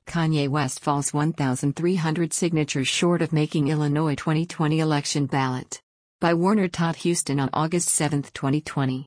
Kanye West falls 1,300 signatures short of making Illinois 2020 election ballot. By Warner Todd Huston on August 7, 2020.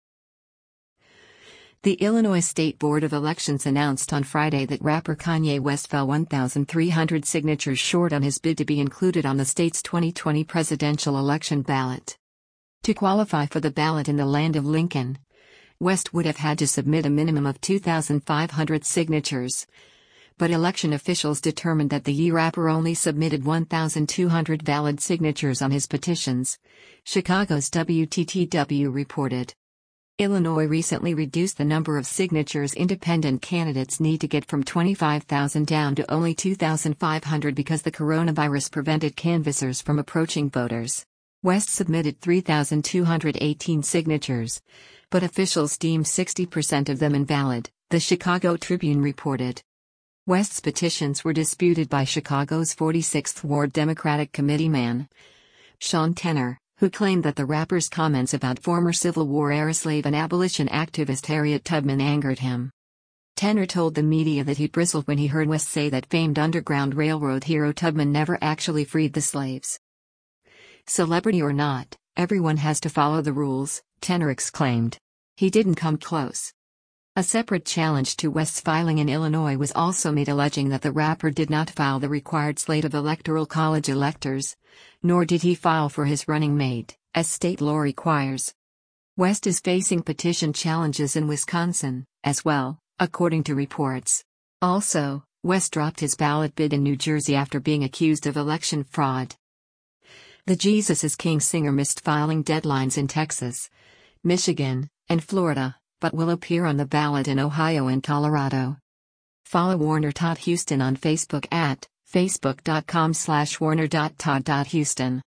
The Illinois State Board of Elections announced on Friday that rapper Kanye West fell 1,300 signatures short on his bid to be included on the state's 2020 presidential election ballot. To qualify for the ballot in the land of Lincoln, West would have had to submit a minimum of 2,500 signatures. But election officials determined that the rapper only submitted 1,200 valid signatures on his petitions, Chicago's WTTW reported. Illinois recently reduced the number of signatures independent candidates need to get from 25,000 down to only 2,500 because the coronavirus prevented canvassers from approaching voters. West submitted 3,218 signatures, but officials deemed 60% of them invalid, the Chicago Tribune reported. West's petitions were disputed by Chicago's 46th Ward Democratic committeeman, Sean Tenor, who claimed that the rapper's comments about former Civil War-era slave and abolition activist Harriet Tubman angered him. Tenor told the media that he bristled when he heard West say that famed Underground Railroad hero Tubman never actually freed the slaves. Celebrity or not, everyone has to follow the rules, Tenor exclaimed. He didn't come close. A separate challenge to West's filing in Illinois was also made, alleging that the rapper did not file the required slate of Electoral College electors, nor did he file for his running mate, as state law requires. West is facing petition challenges in Wisconsin, as well, according to reports. Also, West dropped his ballot bid in New Jersey after being accused of election fraud. The Jesus is King singer missed filing deadlines in Texas, Michigan, and Florida, but will appear on the ballot in Ohio and Colorado. Follow Warner Todd Huston on Facebook at facebook.com/warner.todd.huston.